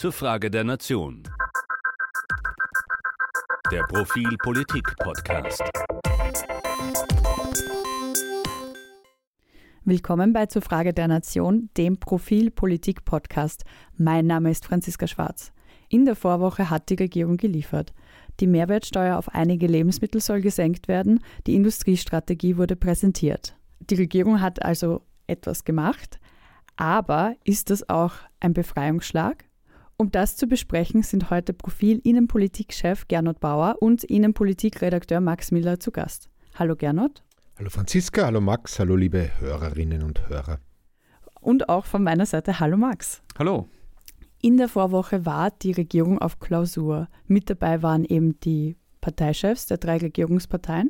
zur Frage der Nation. Der Profil Politik Podcast. Willkommen bei Zur Frage der Nation, dem Profil Politik Podcast. Mein Name ist Franziska Schwarz. In der Vorwoche hat die Regierung geliefert. Die Mehrwertsteuer auf einige Lebensmittel soll gesenkt werden, die Industriestrategie wurde präsentiert. Die Regierung hat also etwas gemacht, aber ist das auch ein Befreiungsschlag? Um das zu besprechen, sind heute Profil-Innenpolitik-Chef Gernot Bauer und Innenpolitik-Redakteur Max Miller zu Gast. Hallo Gernot. Hallo Franziska, hallo Max, hallo liebe Hörerinnen und Hörer. Und auch von meiner Seite hallo Max. Hallo. In der Vorwoche war die Regierung auf Klausur. Mit dabei waren eben die Parteichefs der 3 Regierungsparteien.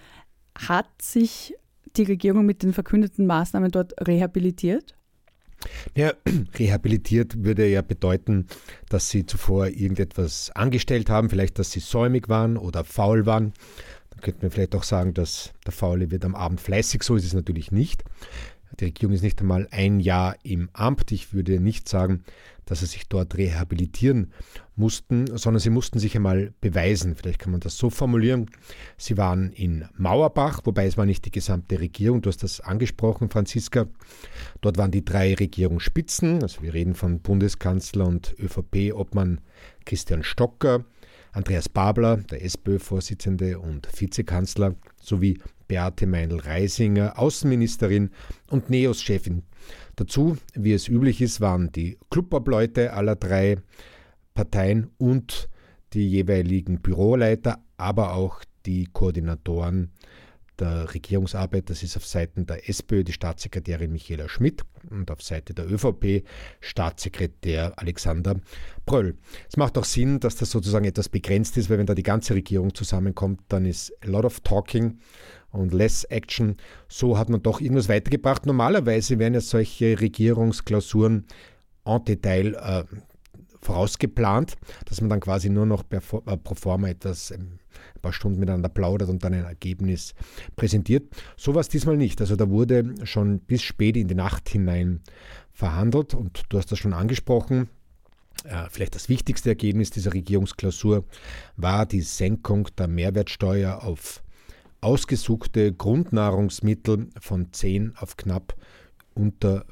Hat sich die Regierung mit den verkündeten Maßnahmen dort rehabilitiert? Ja, rehabilitiert würde ja bedeuten, dass sie zuvor irgendetwas angestellt haben, vielleicht, dass sie säumig waren oder faul waren. Dann könnte man vielleicht auch sagen, dass der Faule wird am Abend fleißig. So ist es natürlich nicht. Die Regierung ist nicht einmal ein Jahr im Amt. Ich würde nicht sagen, dass sie sich dort rehabilitieren mussten, sondern sie mussten sich einmal beweisen. Vielleicht kann man das so formulieren. Sie waren in Mauerbach, wobei es war nicht die gesamte Regierung. Du hast das angesprochen, Franziska. Dort waren die 3 Regierungsspitzen. Also wir reden von Bundeskanzler und ÖVP-Obmann Christian Stocker, Andreas Babler, der SPÖ-Vorsitzende und Vizekanzler, sowie Beate Meindl-Reisinger, Außenministerin und NEOS-Chefin. Dazu, wie es üblich ist, waren die Clubobleute aller 3 Parteien und die jeweiligen Büroleiter, aber auch die Koordinatoren der Regierungsarbeit. Das ist auf Seiten der SPÖ die Staatssekretärin Michaela Schmidt und auf Seite der ÖVP Staatssekretär Alexander Pröll. Es macht auch Sinn, dass das sozusagen etwas begrenzt ist, weil wenn da die ganze Regierung zusammenkommt, dann ist a lot of talking und less action. So hat man doch irgendwas weitergebracht. Normalerweise wären ja solche Regierungsklausuren en Detail vorausgeplant, dass man dann quasi nur noch pro forma etwas ein paar Stunden miteinander plaudert und dann ein Ergebnis präsentiert. So war es diesmal nicht. Also da wurde schon bis spät in die Nacht hinein verhandelt und du hast das schon angesprochen. Vielleicht das wichtigste Ergebnis dieser Regierungsklausur war die Senkung der Mehrwertsteuer auf ausgesuchte Grundnahrungsmittel von 10 auf knapp unter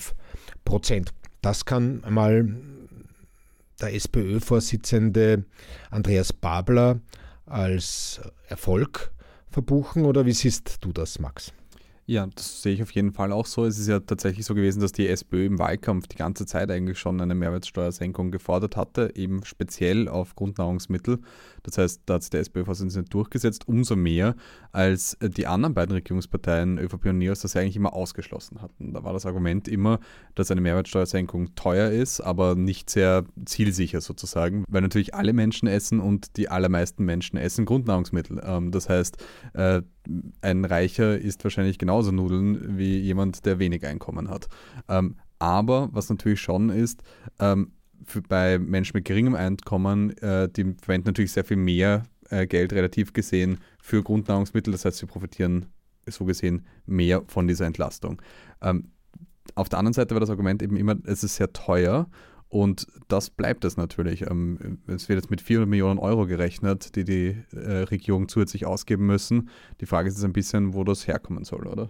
5%. Das kann einmal der SPÖ-Vorsitzende Andreas Babler als Erfolg verbuchen, oder wie siehst du das, Max? Ja, das sehe ich auf jeden Fall auch so. Es ist ja tatsächlich so gewesen, dass die SPÖ im Wahlkampf die ganze Zeit eigentlich schon eine Mehrwertsteuersenkung gefordert hatte, eben speziell auf Grundnahrungsmittel. Das heißt, da hat sich der SPÖ-Vorsitzende durchgesetzt, umso mehr, als die anderen beiden Regierungsparteien, ÖVP und NEOS, das ja eigentlich immer ausgeschlossen hatten. Da war das Argument immer, dass eine Mehrwertsteuersenkung teuer ist, aber nicht sehr zielsicher sozusagen, weil natürlich alle Menschen essen und die allermeisten Menschen essen Grundnahrungsmittel. Das heißt, ein Reicher isst wahrscheinlich genauso Nudeln wie jemand, der wenig Einkommen hat. Aber was natürlich schon ist, bei Menschen mit geringem Einkommen, die verwenden natürlich sehr viel mehr Geld relativ gesehen für Grundnahrungsmittel. Das heißt, sie profitieren so gesehen mehr von dieser Entlastung. Auf der anderen Seite war das Argument eben immer, es ist sehr teuer. Und das bleibt es natürlich. Es wird jetzt mit 400 Millionen Euro gerechnet, die die Regierung zusätzlich ausgeben müssen. Die Frage ist jetzt ein bisschen, wo das herkommen soll, oder?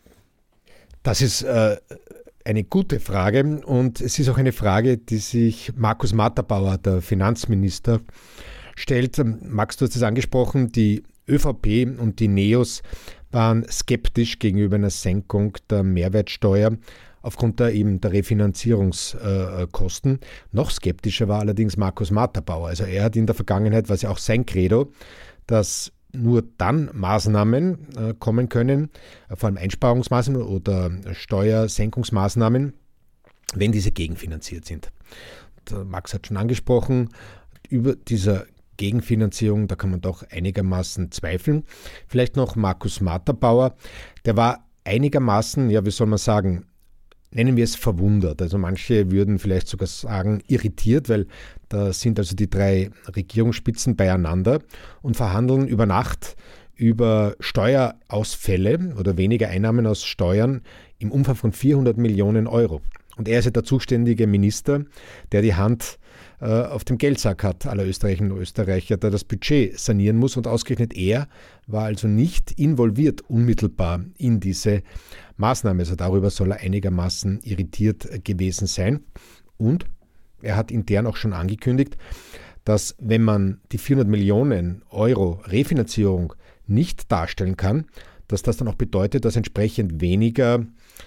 Das ist eine gute Frage und es ist auch eine Frage, die sich Markus Matterbauer, der Finanzminister, stellt. Max, du hast es angesprochen, die ÖVP und die NEOS waren skeptisch gegenüber einer Senkung der Mehrwertsteuer aufgrund der Refinanzierungskosten. Noch skeptischer war allerdings Markus Matterbauer. Also er hat in der Vergangenheit, was ja auch sein Credo, dass nur dann Maßnahmen kommen können, vor allem Einsparungsmaßnahmen oder Steuersenkungsmaßnahmen, wenn diese gegenfinanziert sind. Und Max hat schon angesprochen, über dieser Gegenfinanzierung, da kann man doch einigermaßen zweifeln. Vielleicht noch Markus Matterbauer, der war einigermaßen, ja wie soll man sagen, nennen wir es verwundert. Also manche würden vielleicht sogar sagen irritiert, weil da sind also die 3 Regierungsspitzen beieinander und verhandeln über Nacht über Steuerausfälle oder weniger Einnahmen aus Steuern im Umfang von 400 Millionen Euro. Und er ist ja der zuständige Minister, der die Hand auf dem Geldsack hat, aller Österreicherinnen und Österreicher, der das Budget sanieren muss. Und ausgerechnet er war also nicht involviert unmittelbar in diese Maßnahme. Also darüber soll er einigermaßen irritiert gewesen sein. Und er hat intern auch schon angekündigt, dass wenn man die 400 Millionen Euro Refinanzierung nicht darstellen kann, dass das dann auch bedeutet, dass entsprechend weniger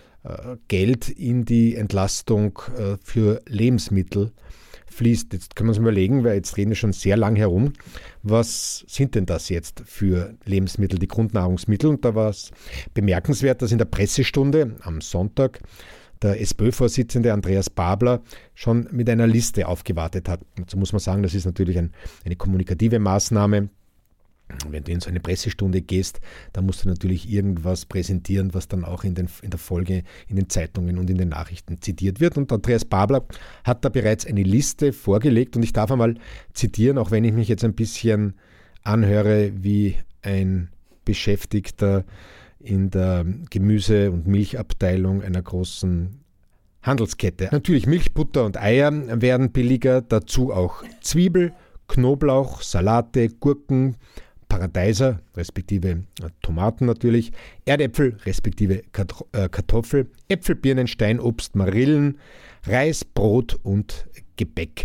Geld in die Entlastung für Lebensmittel fließt. Jetzt können wir uns überlegen, weil jetzt reden wir schon sehr lang herum, was sind denn das jetzt für Lebensmittel, die Grundnahrungsmittel? Und da war es bemerkenswert, dass in der Pressestunde am Sonntag der SPÖ-Vorsitzende Andreas Babler schon mit einer Liste aufgewartet hat. Dazu muss man sagen, das ist natürlich eine kommunikative Maßnahme. Wenn du in so eine Pressestunde gehst, dann musst du natürlich irgendwas präsentieren, was dann auch in der Folge in den Zeitungen und in den Nachrichten zitiert wird. Und Andreas Babler hat da bereits eine Liste vorgelegt und ich darf einmal zitieren, auch wenn ich mich jetzt ein bisschen anhöre wie ein Beschäftigter in der Gemüse- und Milchabteilung einer großen Handelskette. Natürlich Milch, Butter und Eier werden billiger, dazu auch Zwiebel, Knoblauch, Salate, Gurken, Paradeiser, respektive Tomaten natürlich, Erdäpfel, respektive Kartoffel, Äpfel, Birnen, Steinobst, Marillen, Reis, Brot und Gebäck.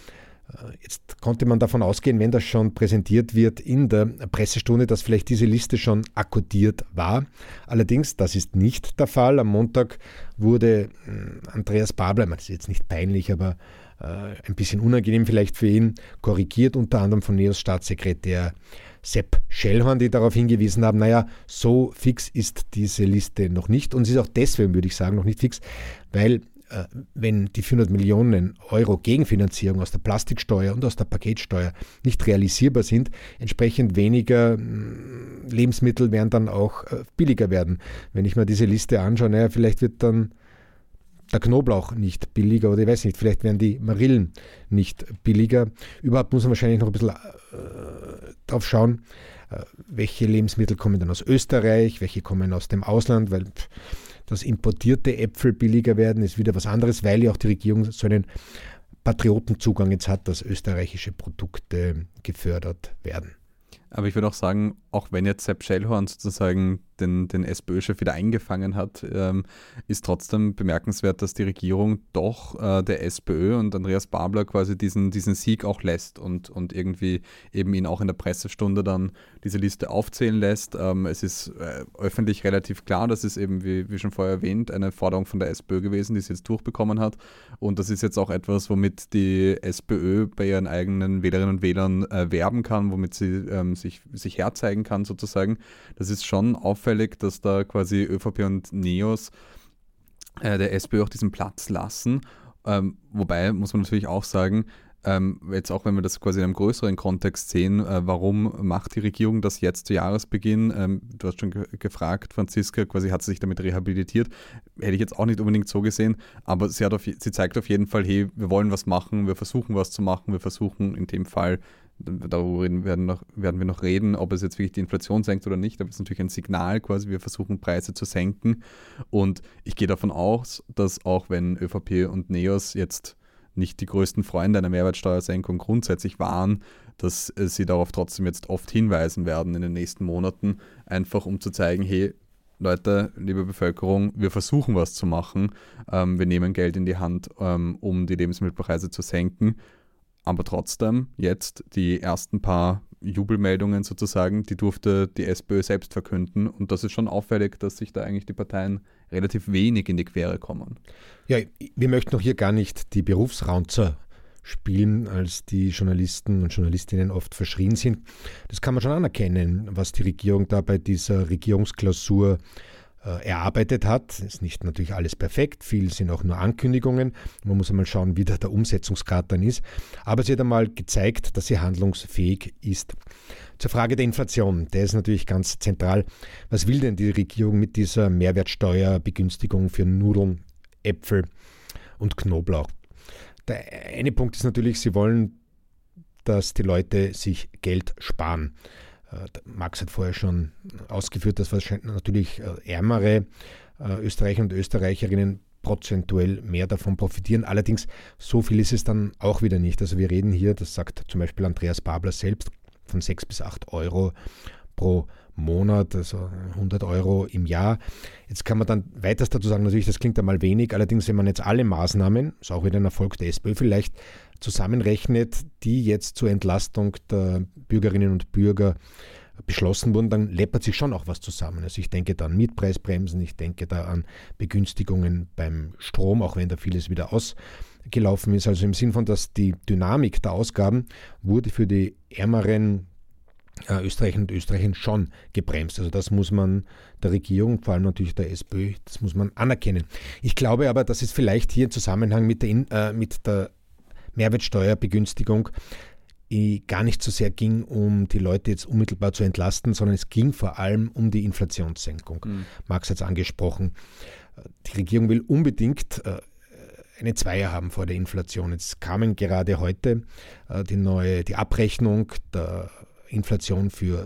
Jetzt konnte man davon ausgehen, wenn das schon präsentiert wird in der Pressestunde, dass vielleicht diese Liste schon akkodiert war. Allerdings, das ist nicht der Fall. Am Montag wurde Andreas Babler, das ist jetzt nicht peinlich, aber ein bisschen unangenehm vielleicht für ihn, korrigiert, unter anderem von NEOS Staatssekretär Sepp Schellhorn, die darauf hingewiesen haben, naja, so fix ist diese Liste noch nicht. Und sie ist auch deswegen, würde ich sagen, noch nicht fix, weil wenn die 400 Millionen Euro Gegenfinanzierung aus der Plastiksteuer und aus der Paketsteuer nicht realisierbar sind, entsprechend weniger Lebensmittel werden dann auch billiger werden. Wenn ich mir diese Liste anschaue, naja, vielleicht wird dann der Knoblauch nicht billiger oder ich weiß nicht, vielleicht werden die Marillen nicht billiger. Überhaupt muss man wahrscheinlich noch ein bisschen drauf schauen, welche Lebensmittel kommen dann aus Österreich, welche kommen aus dem Ausland, weil dass importierte Äpfel billiger werden, ist wieder was anderes, weil ja auch die Regierung so einen Patriotenzugang jetzt hat, dass österreichische Produkte gefördert werden. Aber ich würde auch sagen, auch wenn jetzt Sepp Schellhorn sozusagen den SPÖ-Chef wieder eingefangen hat, ist trotzdem bemerkenswert, dass die Regierung doch der SPÖ und Andreas Babler quasi diesen Sieg auch lässt und irgendwie eben ihn auch in der Pressestunde dann diese Liste aufzählen lässt. Es ist öffentlich relativ klar, das ist eben, wie schon vorher erwähnt, eine Forderung von der SPÖ gewesen, die sie jetzt durchbekommen hat. Und das ist jetzt auch etwas, womit die SPÖ bei ihren eigenen Wählerinnen und Wählern werben kann, womit sie sich herzeigen kann sozusagen. Das ist schon auffällig, dass da quasi ÖVP und NEOS der SPÖ auch diesen Platz lassen. Wobei, muss man natürlich auch sagen, jetzt auch wenn wir das quasi in einem größeren Kontext sehen, warum macht die Regierung das jetzt zu Jahresbeginn? Du hast schon gefragt, Franziska, quasi hat sie sich damit rehabilitiert. Hätte ich jetzt auch nicht unbedingt so gesehen, aber sie zeigt auf jeden Fall, hey, wir wollen was machen, wir versuchen was zu machen, wir versuchen in dem Fall, darüber werden wir noch reden, ob es jetzt wirklich die Inflation senkt oder nicht, aber es ist natürlich ein Signal quasi, wir versuchen Preise zu senken und ich gehe davon aus, dass auch wenn ÖVP und NEOS jetzt nicht die größten Freunde einer Mehrwertsteuersenkung grundsätzlich waren, dass sie darauf trotzdem jetzt oft hinweisen werden in den nächsten Monaten, einfach um zu zeigen, hey Leute, liebe Bevölkerung, wir versuchen was zu machen, wir nehmen Geld in die Hand, um die Lebensmittelpreise zu senken. Aber trotzdem, jetzt die ersten paar Jubelmeldungen sozusagen, die durfte die SPÖ selbst verkünden. Und das ist schon auffällig, dass sich da eigentlich die Parteien relativ wenig in die Quere kommen. Ja, wir möchten auch hier gar nicht die Berufsraunzer spielen, als die Journalisten und Journalistinnen oft verschrien sind. Das kann man schon anerkennen, was die Regierung da bei dieser Regierungsklausur erarbeitet hat. Ist nicht natürlich alles perfekt, viel sind auch nur Ankündigungen. Man muss einmal schauen, wie da der Umsetzungsgrad dann ist. Aber sie hat einmal gezeigt, dass sie handlungsfähig ist. Zur Frage der Inflation, der ist natürlich ganz zentral. Was will denn die Regierung mit dieser Mehrwertsteuerbegünstigung für Nudeln, Äpfel und Knoblauch? Der eine Punkt ist natürlich, sie wollen, dass die Leute sich Geld sparen. Max hat vorher schon ausgeführt, dass wahrscheinlich natürlich ärmere Österreicher und Österreicherinnen prozentuell mehr davon profitieren. Allerdings, so viel ist es dann auch wieder nicht. Also wir reden hier, das sagt zum Beispiel Andreas Babler selbst, von 6 bis 8 Euro pro Monat, also 100 Euro im Jahr. Jetzt kann man dann weiters dazu sagen, natürlich, das klingt einmal wenig, allerdings, wenn man jetzt alle Maßnahmen, ist auch wieder ein Erfolg der SPÖ vielleicht, zusammenrechnet, die jetzt zur Entlastung der Bürgerinnen und Bürger beschlossen wurden, dann läppert sich schon auch was zusammen. Also ich denke da an Mietpreisbremsen, ich denke da an Begünstigungen beim Strom, auch wenn da vieles wieder ausgelaufen ist. Also im Sinn von, dass die Dynamik der Ausgaben wurde für die ärmeren Österreicher und Österreicher schon gebremst. Also das muss man der Regierung, vor allem natürlich der SPÖ, das muss man anerkennen. Ich glaube aber, dass es vielleicht hier im Zusammenhang mit der Mehrwertsteuerbegünstigung gar nicht so sehr ging, um die Leute jetzt unmittelbar zu entlasten, sondern es ging vor allem um die Inflationssenkung. Max hat es angesprochen. Die Regierung will unbedingt eine Zweier haben vor der Inflation. Jetzt kamen gerade heute die Abrechnung der Inflation für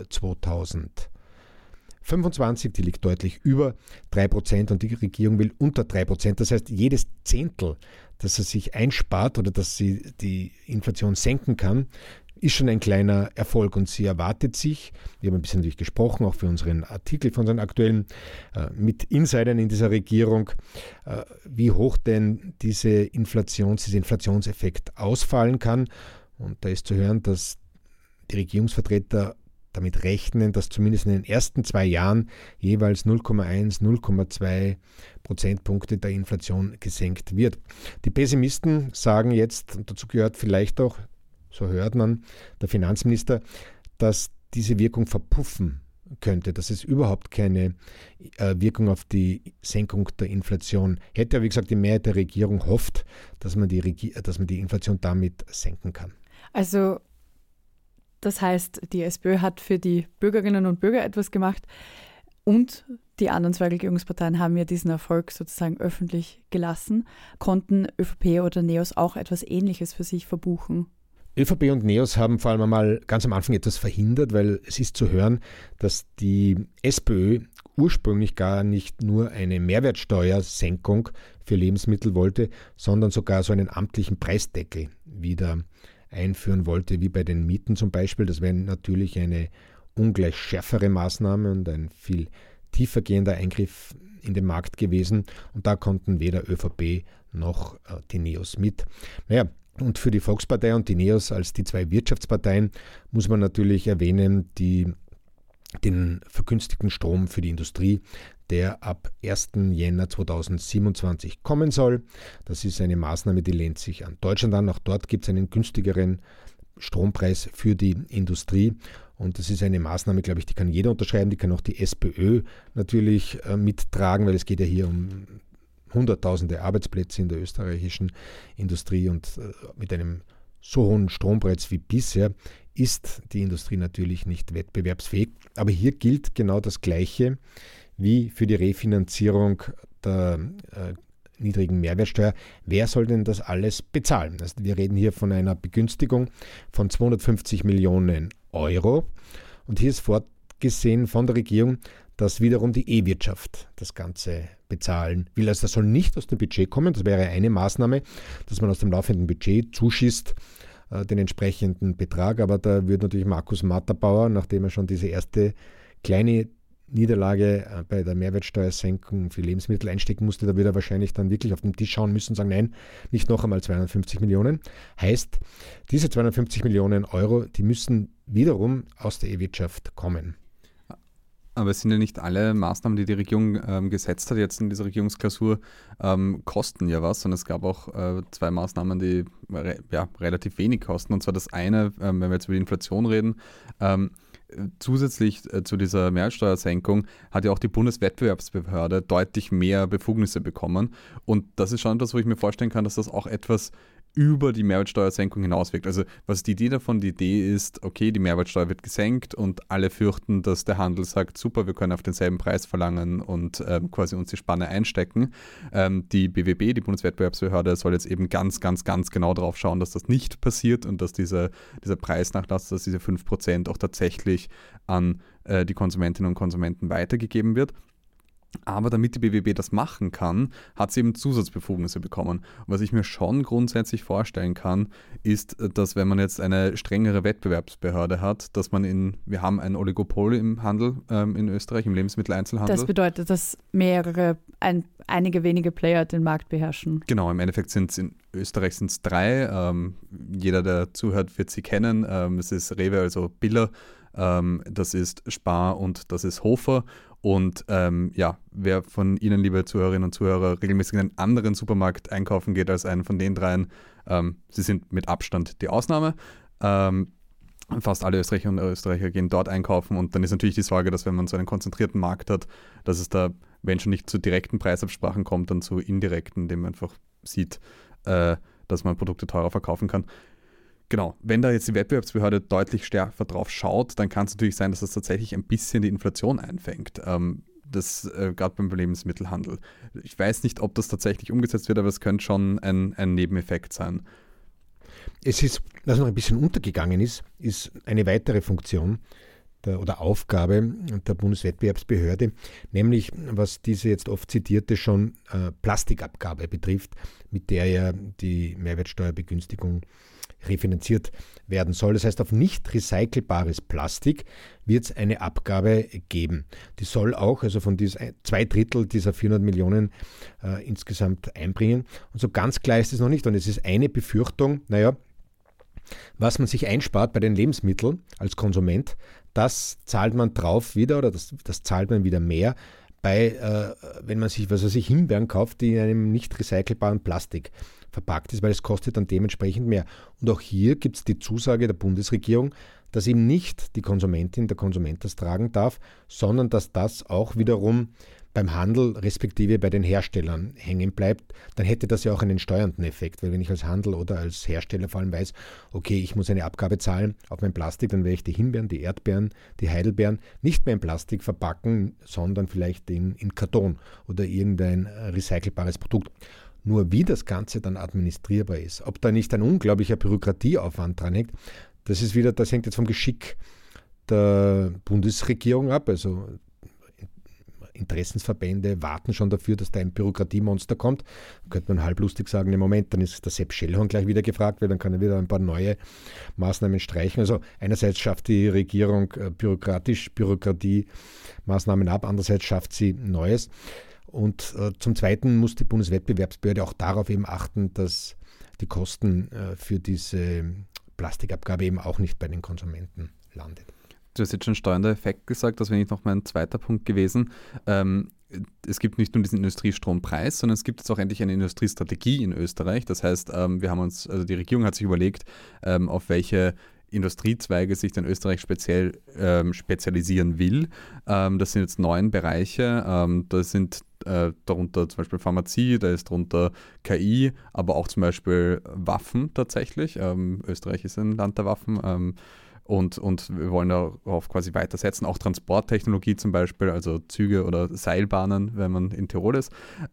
2025, die liegt deutlich über 3% und die Regierung will unter 3%. Das heißt, jedes Zehntel, dass er sich einspart oder dass sie die Inflation senken kann, ist schon ein kleiner Erfolg. Und sie erwartet sich, wir haben ein bisschen natürlich gesprochen, auch für unseren Artikel, von unseren aktuellen mit Insidern in dieser Regierung, wie hoch denn dieser Inflationseffekt ausfallen kann. Und da ist zu hören, dass die Regierungsvertreter damit rechnen, dass zumindest in den ersten 2 Jahren jeweils 0,1, 0,2 Prozentpunkte der Inflation gesenkt wird. Die Pessimisten sagen jetzt, und dazu gehört vielleicht auch, so hört man, der Finanzminister, dass diese Wirkung verpuffen könnte, dass es überhaupt keine Wirkung auf die Senkung der Inflation hätte. Aber wie gesagt, die Mehrheit der Regierung hofft, dass man die Inflation damit senken kann. Also das heißt, die SPÖ hat für die Bürgerinnen und Bürger etwas gemacht und die anderen zwei Regierungsparteien haben ja diesen Erfolg sozusagen öffentlich gelassen. Konnten ÖVP oder NEOS auch etwas Ähnliches für sich verbuchen? ÖVP und NEOS haben vor allem einmal ganz am Anfang etwas verhindert, weil es ist zu hören, dass die SPÖ ursprünglich gar nicht nur eine Mehrwertsteuersenkung für Lebensmittel wollte, sondern sogar so einen amtlichen Preisdeckel wieder einführen wollte, wie bei den Mieten zum Beispiel. Das wäre natürlich eine ungleich schärfere Maßnahme und ein viel tiefergehender Eingriff in den Markt gewesen. Und da konnten weder ÖVP noch die NEOS mit. Naja, und für die Volkspartei und die NEOS als die zwei Wirtschaftsparteien muss man natürlich erwähnen, den vergünstigten Strom für die Industrie, der ab 1. Jänner 2027 kommen soll. Das ist eine Maßnahme, die lehnt sich an Deutschland an. Auch dort gibt es einen günstigeren Strompreis für die Industrie. Und das ist eine Maßnahme, glaube ich, die kann jeder unterschreiben. Die kann auch die SPÖ natürlich mittragen, weil es geht ja hier um Hunderttausende Arbeitsplätze in der österreichischen Industrie. Und mit einem so hohen Strompreis wie bisher ist die Industrie natürlich nicht wettbewerbsfähig. Aber hier gilt genau das Gleiche wie für die Refinanzierung der niedrigen Mehrwertsteuer. Wer soll denn das alles bezahlen? Also wir reden hier von einer Begünstigung von 250 Millionen Euro. Und hier ist vorgesehen von der Regierung, dass wiederum die E-Wirtschaft das Ganze bezahlen will. Also das soll nicht aus dem Budget kommen. Das wäre eine Maßnahme, dass man aus dem laufenden Budget zuschießt den entsprechenden Betrag. Aber da würde natürlich Markus Matterbauer, nachdem er schon diese erste kleine Niederlage bei der Mehrwertsteuersenkung für Lebensmittel einstecken musste, da wird er wahrscheinlich dann wirklich auf den Tisch schauen müssen und sagen, nein, nicht noch einmal 250 Millionen. Heißt, diese 250 Millionen Euro, die müssen wiederum aus der E-Wirtschaft kommen. Aber es sind ja nicht alle Maßnahmen, die die Regierung gesetzt hat, jetzt in dieser Regierungsklausur, kosten ja was. Und es gab auch 2 Maßnahmen, die relativ wenig kosten. Und zwar das eine, wenn wir jetzt über die Inflation reden, zusätzlich zu dieser Mehrwertsteuersenkung hat ja auch die Bundeswettbewerbsbehörde deutlich mehr Befugnisse bekommen. Und das ist schon etwas, wo ich mir vorstellen kann, dass das auch etwas über die Mehrwertsteuersenkung hinauswirkt. Also was ist die Idee davon? Die Idee ist, okay, die Mehrwertsteuer wird gesenkt und alle fürchten, dass der Handel sagt, super, wir können auf denselben Preis verlangen und quasi uns die Spanne einstecken. Die BWB, die Bundeswettbewerbsbehörde, soll jetzt eben ganz, ganz, ganz genau darauf schauen, dass das nicht passiert und dass dieser Preisnachlass, dass diese 5% auch tatsächlich an die Konsumentinnen und Konsumenten weitergegeben wird. Aber damit die BWB das machen kann, hat sie eben Zusatzbefugnisse bekommen. Und was ich mir schon grundsätzlich vorstellen kann, ist, dass wenn man jetzt eine strengere Wettbewerbsbehörde hat, dass wir haben ein Oligopol im Handel in Österreich, im Lebensmitteleinzelhandel. Das bedeutet, dass einige wenige Player den Markt beherrschen. Genau, im Endeffekt in Österreich sind es 3. Jeder, der zuhört, wird sie kennen. Es ist Rewe, also Biller, das ist Spar und das ist Hofer. Und wer von Ihnen, liebe Zuhörerinnen und Zuhörer, regelmäßig in einen anderen Supermarkt einkaufen geht als einen von den 3, sie sind mit Abstand die Ausnahme. Fast alle Österreicherinnen und Österreicher gehen dort einkaufen und dann ist natürlich die Sorge, dass wenn man so einen konzentrierten Markt hat, dass es da, wenn schon nicht zu direkten Preisabsprachen kommt, dann zu indirekten, indem man einfach sieht, dass man Produkte teurer verkaufen kann. Genau, wenn da jetzt die Wettbewerbsbehörde deutlich stärker drauf schaut, dann kann es natürlich sein, dass das tatsächlich ein bisschen die Inflation einfängt. Das gerade beim Lebensmittelhandel. Ich weiß nicht, ob das tatsächlich umgesetzt wird, aber es könnte schon ein Nebeneffekt sein. Was noch ein bisschen untergegangen ist eine weitere Funktion oder Aufgabe der Bundeswettbewerbsbehörde, nämlich was diese jetzt oft zitierte schon Plastikabgabe betrifft, mit der ja die Mehrwertsteuerbegünstigung refinanziert werden soll. Das heißt, auf nicht recycelbares Plastik wird es eine Abgabe geben. Die soll auch, also von 2/3 dieser 400 Millionen insgesamt einbringen. Und so ganz klar ist es noch nicht. Und es ist eine Befürchtung, was man sich einspart bei den Lebensmitteln als Konsument, das zahlt man drauf wieder oder das zahlt man wieder mehr wenn man sich, Himbeeren kauft, die in einem nicht recycelbaren Plastik verpackt ist, weil es kostet dann dementsprechend mehr. Und auch hier gibt es die Zusage der Bundesregierung, dass eben nicht die Konsumentin, der Konsument das tragen darf, sondern dass das auch wiederum beim Handel respektive bei den Herstellern hängen bleibt. Dann hätte das ja auch einen steuernden Effekt, weil wenn ich als Handel oder als Hersteller vor allem weiß, okay, ich muss eine Abgabe zahlen auf mein Plastik, dann werde ich die Himbeeren, die Erdbeeren, die Heidelbeeren nicht mehr in Plastik verpacken, sondern vielleicht in Karton oder irgendein recycelbares Produkt. Nur wie das Ganze dann administrierbar ist, ob da nicht ein unglaublicher Bürokratieaufwand dran hängt, das hängt jetzt vom Geschick der Bundesregierung ab. Also Interessensverbände warten schon dafür, dass da ein Bürokratiemonster kommt. Da könnte man halblustig sagen, im Moment, dann ist der Sepp Schellhorn gleich wieder gefragt, weil dann kann er wieder ein paar neue Maßnahmen streichen. Also einerseits schafft die Regierung Bürokratiemaßnahmen ab, andererseits schafft sie Neues. Und zum Zweiten muss die Bundeswettbewerbsbehörde auch darauf eben achten, dass die Kosten für diese Plastikabgabe eben auch nicht bei den Konsumenten landet. Du hast jetzt schon steuernder Effekt gesagt, das wäre nicht noch mein zweiter Punkt gewesen. Es gibt nicht nur diesen Industriestrompreis, sondern es gibt jetzt auch endlich eine Industriestrategie in Österreich. Das heißt, die Regierung hat sich überlegt, auf welche Industriezweige sich dann Österreich spezialisieren will. Das sind jetzt 9 Bereiche. Da sind darunter zum Beispiel Pharmazie, da ist darunter KI, aber auch zum Beispiel Waffen tatsächlich. Österreich ist ein Land der Waffen. Und wir wollen darauf quasi weitersetzen. Auch Transporttechnologie zum Beispiel, also Züge oder Seilbahnen, wenn man in Tirol ist.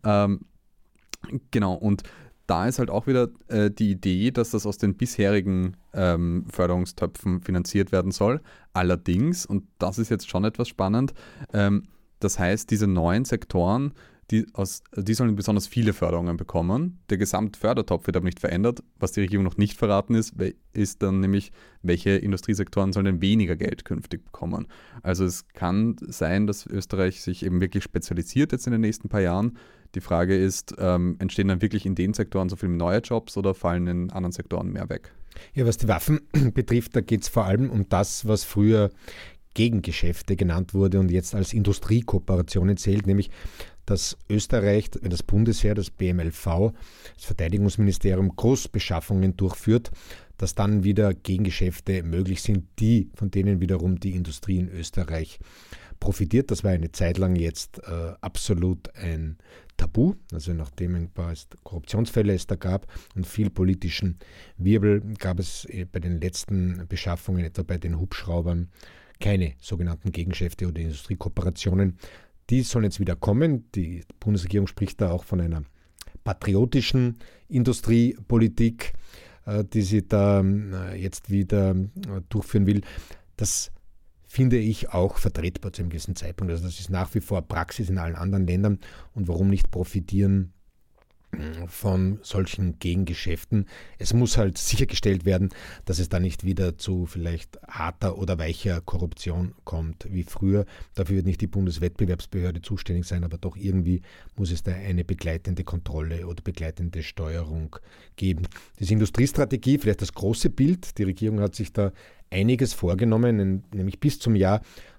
Genau, und da ist halt auch wieder die Idee, dass das aus den bisherigen Förderungstöpfen finanziert werden soll. Allerdings, und das ist jetzt schon etwas spannend, das heißt, diese 9 Sektoren, die sollen besonders viele Förderungen bekommen. Der Gesamtfördertopf wird aber nicht verändert. Was die Regierung noch nicht verraten ist dann nämlich, welche Industriesektoren sollen denn weniger Geld künftig bekommen. Also es kann sein, dass Österreich sich eben wirklich spezialisiert jetzt in den nächsten paar Jahren. Die Frage ist, entstehen dann wirklich in den Sektoren so viele neue Jobs oder fallen in anderen Sektoren mehr weg? Ja, was die Waffen betrifft, da geht es vor allem um das, was früher Gegengeschäfte genannt wurde und jetzt als Industriekooperationen zählt, nämlich dass Österreich, das Bundesheer, das BMLV, das Verteidigungsministerium Großbeschaffungen durchführt, dass dann wieder Gegengeschäfte möglich sind, von denen wiederum die Industrie in Österreich profitiert. Das war eine Zeit lang jetzt absolut ein Tabu, also nachdem ein paar Korruptionsfälle es da gab und viel politischen Wirbel, gab es bei den letzten Beschaffungen, etwa bei den Hubschraubern, keine sogenannten Gegengeschäfte oder Industriekooperationen. Die sollen jetzt wieder kommen. Die Bundesregierung spricht da auch von einer patriotischen Industriepolitik, die sie da jetzt wieder durchführen will. Das finde ich auch vertretbar zu einem gewissen Zeitpunkt. Also das ist nach wie vor Praxis in allen anderen Ländern und warum nicht profitieren von solchen Gegengeschäften. Es muss halt sichergestellt werden, dass es da nicht wieder zu vielleicht harter oder weicher Korruption kommt wie früher. Dafür wird nicht die Bundeswettbewerbsbehörde zuständig sein, aber doch irgendwie muss es da eine begleitende Kontrolle oder begleitende Steuerung geben. Diese Industriestrategie, vielleicht das große Bild, die Regierung hat sich da einiges vorgenommen, nämlich bis zum Jahr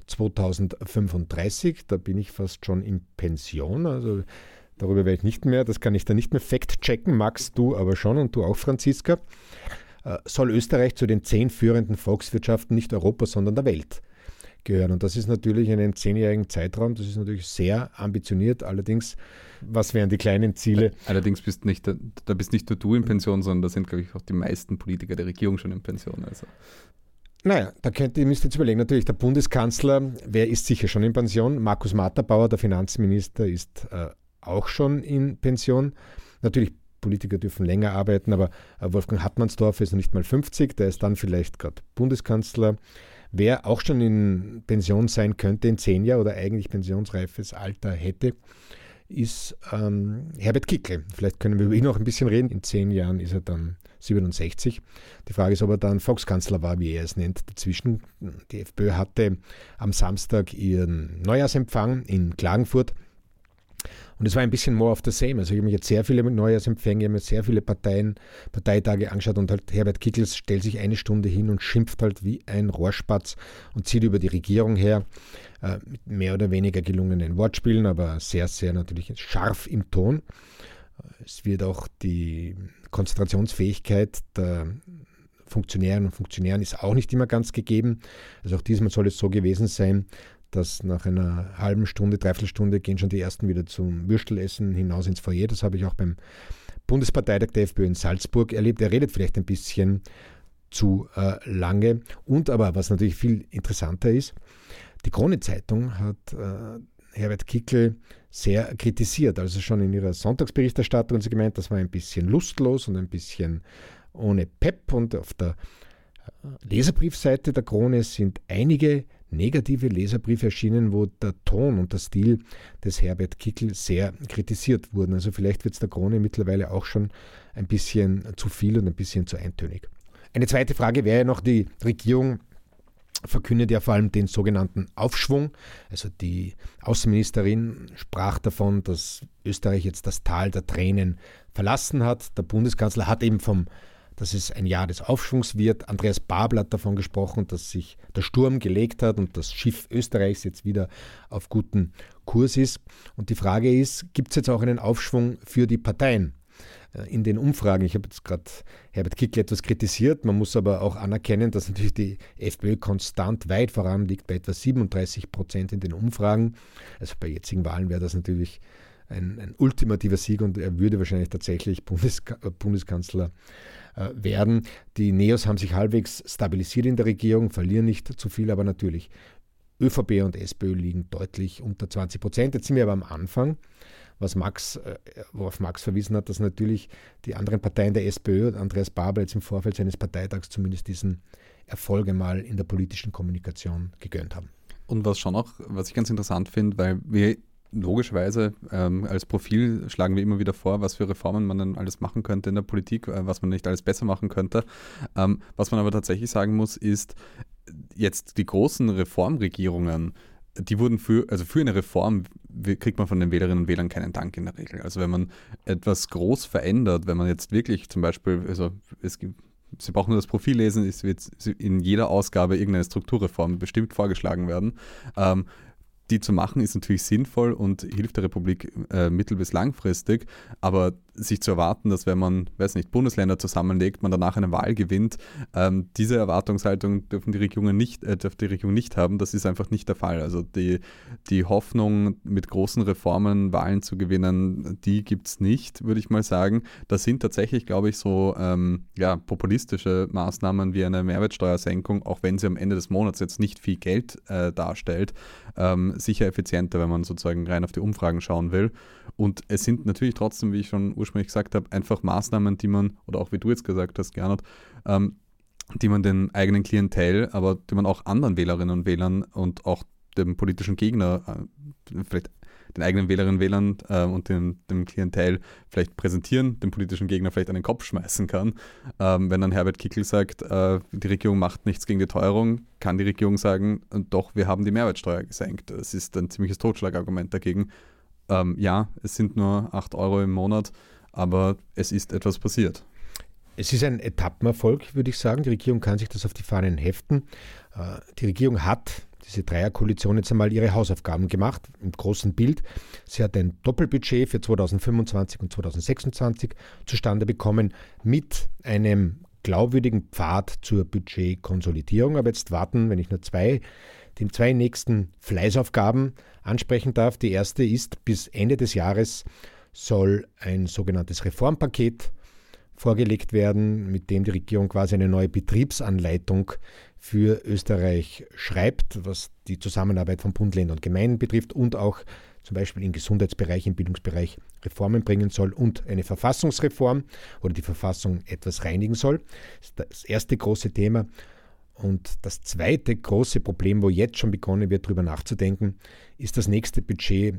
2035, da bin ich fast schon in Pension, also darüber werde ich nicht mehr, das kann ich dann nicht mehr fact-checken, Max, du aber schon und du auch, Franziska, soll Österreich zu den 10 führenden Volkswirtschaften nicht Europas, sondern der Welt gehören. Und das ist natürlich in einem 10-jährigen Zeitraum, das ist natürlich sehr ambitioniert. Allerdings, was wären die kleinen Ziele? Allerdings bist nicht nur du in Pension, sondern da sind, glaube ich, auch die meisten Politiker der Regierung schon in Pension. Also. Naja, ihr müsst jetzt überlegen, natürlich der Bundeskanzler, wer ist sicher schon in Pension? Markus Matterbauer, der Finanzminister, ist auch schon in Pension. Natürlich, Politiker dürfen länger arbeiten, aber Wolfgang Hartmannsdorfer ist noch nicht mal 50, der ist dann vielleicht gerade Bundeskanzler. Wer auch schon in Pension sein könnte in 10 Jahren oder eigentlich pensionsreifes Alter hätte, ist Herbert Kickl. Vielleicht können wir über ihn noch ein bisschen reden. In 10 Jahren ist er dann 67. Die Frage ist, ob er dann Volkskanzler war, wie er es nennt. Dazwischen, die FPÖ hatte am Samstag ihren Neujahrsempfang in Klagenfurt. Und es war ein bisschen more of the same. Also ich habe mir jetzt sehr viele Neujahrsempfänge, ich habe mir sehr viele Parteitage angeschaut und halt Herbert Kickl stellt sich 1 Stunde hin und schimpft halt wie ein Rohrspatz und zieht über die Regierung her, mit mehr oder weniger gelungenen Wortspielen, aber sehr, sehr natürlich scharf im Ton. Es wird auch die Konzentrationsfähigkeit der Funktionärinnen und Funktionären ist auch nicht immer ganz gegeben. Also auch diesmal soll es so gewesen sein, dass nach einer halben Stunde, Dreiviertelstunde gehen schon die ersten wieder zum Würstelessen hinaus ins Foyer. Das habe ich auch beim Bundesparteitag der FPÖ in Salzburg erlebt. Er redet vielleicht ein bisschen zu lange. Und aber, was natürlich viel interessanter ist, die Krone-Zeitung hat Herbert Kickl sehr kritisiert. Also schon in ihrer Sonntagsberichterstattung hat sie gemeint, das war ein bisschen lustlos und ein bisschen ohne Pep. Und auf der Leserbriefseite der Krone sind einige negative Leserbriefe erschienen, wo der Ton und der Stil des Herbert Kickl sehr kritisiert wurden. Also vielleicht wird es der Krone mittlerweile auch schon ein bisschen zu viel und ein bisschen zu eintönig. Eine zweite Frage wäre ja noch, die Regierung verkündet ja vor allem den sogenannten Aufschwung. Also die Außenministerin sprach davon, dass Österreich jetzt das Tal der Tränen verlassen hat. Der Bundeskanzler hat eben dass es ein Jahr des Aufschwungs wird. Andreas Babler hat davon gesprochen, dass sich der Sturm gelegt hat und das Schiff Österreichs jetzt wieder auf gutem Kurs ist. Und die Frage ist, gibt es jetzt auch einen Aufschwung für die Parteien? In den Umfragen, ich habe jetzt gerade Herbert Kickl etwas kritisiert, man muss aber auch anerkennen, dass natürlich die FPÖ konstant weit voran liegt, bei etwa 37% in den Umfragen. Also bei jetzigen Wahlen wäre das natürlich ein ultimativer Sieg und er würde wahrscheinlich tatsächlich Bundeskanzler werden. Die Neos haben sich halbwegs stabilisiert in der Regierung, verlieren nicht zu viel, aber natürlich ÖVP und SPÖ liegen deutlich unter 20%. Jetzt sind wir aber am Anfang, worauf Max verwiesen hat, dass natürlich die anderen Parteien der SPÖ und Andreas Babler jetzt im Vorfeld seines Parteitags zumindest diesen Erfolg einmal in der politischen Kommunikation gegönnt haben. Und was ich ganz interessant finde, weil wir logischerweise als Profil schlagen wir immer wieder vor, was für Reformen man dann alles machen könnte in der Politik, was man nicht alles besser machen könnte. Was man aber tatsächlich sagen muss, ist, jetzt die großen Reformregierungen, die wurden für eine Reform kriegt man von den Wählerinnen und Wählern keinen Dank in der Regel. Also wenn man etwas groß verändert, wenn man jetzt wirklich zum Beispiel, Sie brauchen nur das Profil lesen, es wird in jeder Ausgabe irgendeine Strukturreform bestimmt vorgeschlagen werden. Die zu machen ist natürlich sinnvoll und hilft der Republik mittel- bis langfristig, aber sich zu erwarten, dass wenn man, Bundesländer zusammenlegt, man danach eine Wahl gewinnt, diese Erwartungshaltung dürfte die Regierung nicht haben, das ist einfach nicht der Fall. Also die Hoffnung, mit großen Reformen Wahlen zu gewinnen, die gibt es nicht, würde ich mal sagen. Das sind tatsächlich, glaube ich, so populistische Maßnahmen wie eine Mehrwertsteuersenkung, auch wenn sie am Ende des Monats jetzt nicht viel Geld darstellt, sicher effizienter, wenn man sozusagen rein auf die Umfragen schauen will. Und es sind natürlich trotzdem, wie ich schon ursprünglich gesagt habe, einfach Maßnahmen, die man, oder auch wie du jetzt gesagt hast, Gernot, die man den eigenen Klientel, aber die man auch anderen Wählerinnen und Wählern und auch dem politischen Gegner, vielleicht den eigenen Wählerinnen und Wählern und dem Klientel vielleicht präsentieren, dem politischen Gegner vielleicht an den Kopf schmeißen kann. Wenn dann Herbert Kickl sagt, die Regierung macht nichts gegen die Teuerung, kann die Regierung sagen, doch, wir haben die Mehrwertsteuer gesenkt. Das ist ein ziemliches Totschlagargument dagegen. Ja, es sind nur 8 Euro im Monat, aber es ist etwas passiert. Es ist ein Etappenerfolg, würde ich sagen. Die Regierung kann sich das auf die Fahnen heften. Die Regierung hat, diese Dreierkoalition, jetzt einmal ihre Hausaufgaben gemacht, im großen Bild. Sie hat ein Doppelbudget für 2025 und 2026 zustande bekommen mit einem glaubwürdigen Pfad zur Budgetkonsolidierung. Aber jetzt warten, wenn ich nur die zwei nächsten Fleißaufgaben ansprechen darf. Die erste ist, bis Ende des Jahres soll ein sogenanntes Reformpaket vorgelegt werden, mit dem die Regierung quasi eine neue Betriebsanleitung für Österreich schreibt, was die Zusammenarbeit von Bund, Ländern und Gemeinden betrifft und auch zum Beispiel im Gesundheitsbereich, im Bildungsbereich Reformen bringen soll und eine Verfassungsreform oder die Verfassung etwas reinigen soll. Das ist das erste große Thema. Und das zweite große Problem, wo jetzt schon begonnen wird, darüber nachzudenken, ist das nächste Budget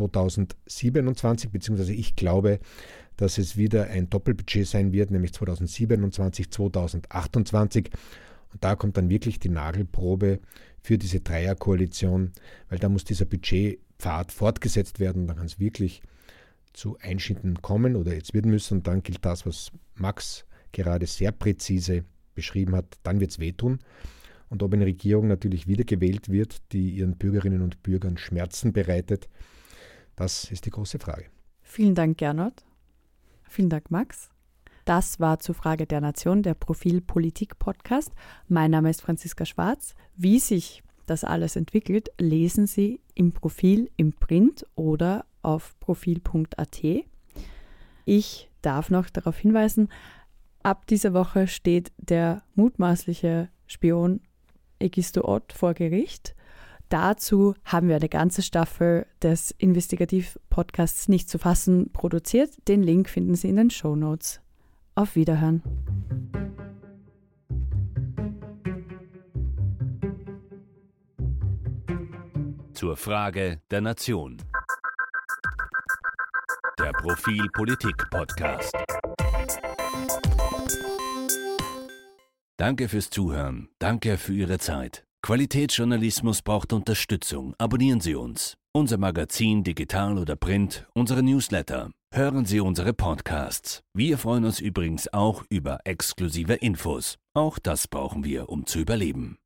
2027, beziehungsweise ich glaube, dass es wieder ein Doppelbudget sein wird, nämlich 2027, 2028. Und da kommt dann wirklich die Nagelprobe für diese Dreierkoalition, weil da muss dieser Budgetpfad fortgesetzt werden. Dann kann es wirklich zu Einschnitten kommen oder jetzt wird müssen. Und dann gilt das, was Max gerade sehr präzise beschrieben hat, dann wird es wehtun. Und ob eine Regierung natürlich wiedergewählt wird, die ihren Bürgerinnen und Bürgern Schmerzen bereitet, das ist die große Frage. Vielen Dank, Gernot. Vielen Dank, Max. Das war zur Frage der Nation, der Profil Politik Podcast. Mein Name ist Franziska Schwarz. Wie sich das alles entwickelt, lesen Sie im Profil im Print oder auf profil.at. Ich darf noch darauf hinweisen, ab dieser Woche steht der mutmaßliche Spion Egisto Ott vor Gericht. Dazu haben wir eine ganze Staffel des Investigativ-Podcasts Nicht zu fassen produziert. Den Link finden Sie in den Shownotes. Auf Wiederhören. Zur Frage der Nation. Der Profil Politik Podcast. Danke fürs Zuhören. Danke für Ihre Zeit. Qualitätsjournalismus braucht Unterstützung. Abonnieren Sie uns. Unser Magazin, digital oder print, unsere Newsletter. Hören Sie unsere Podcasts. Wir freuen uns übrigens auch über exklusive Infos. Auch das brauchen wir, um zu überleben.